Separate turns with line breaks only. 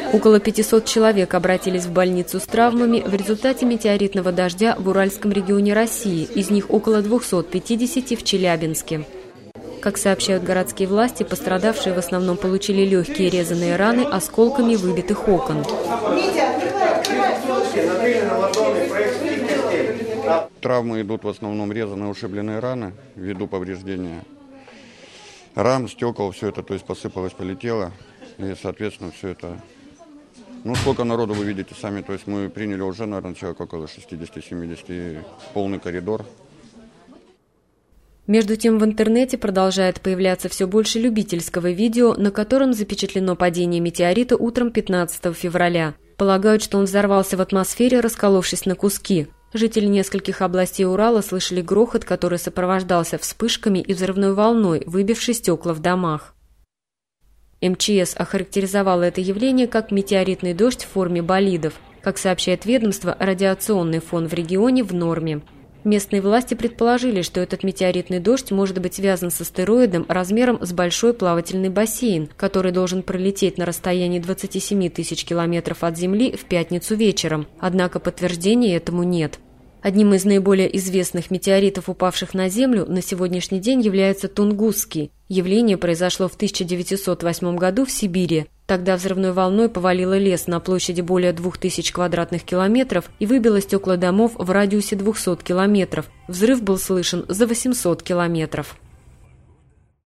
Около 500 человек обратились в больницу с травмами в результате метеоритного дождя в Уральском регионе России, из них около 250 в Челябинске. Как сообщают городские власти, пострадавшие в основном получили легкие резаные раны осколками выбитых окон.
Травмы идут в основном резаные, ушибленные раны ввиду повреждения рам, стекол, все это, то есть посыпалось, полетело, и, соответственно, все это. Ну, сколько народу вы видите сами, то есть мы приняли уже, наверное, человек около 60-70, и полный коридор.
Между тем в интернете продолжает появляться все больше любительского видео, на котором запечатлено падение метеорита утром 15 февраля. Полагают, что он взорвался в атмосфере, расколовшись на куски. Жители нескольких областей Урала слышали грохот, который сопровождался вспышками и взрывной волной, выбившей стекла в домах. МЧС охарактеризовало это явление как метеоритный дождь в форме болидов. Как сообщает ведомство, радиационный фон в регионе в норме. Местные власти предположили, что этот метеоритный дождь может быть связан с астероидом размером с большой плавательный бассейн, который должен пролететь на расстоянии 27 тысяч километров от Земли в пятницу вечером. Однако подтверждения этому нет. Одним из наиболее известных метеоритов, упавших на Землю, на сегодняшний день является Тунгусский. Явление произошло в 1908 году в Сибири. Тогда взрывной волной повалило лес на площади более 2000 квадратных километров и выбило стекла домов в радиусе 200 километров. Взрыв был слышен за 800 километров.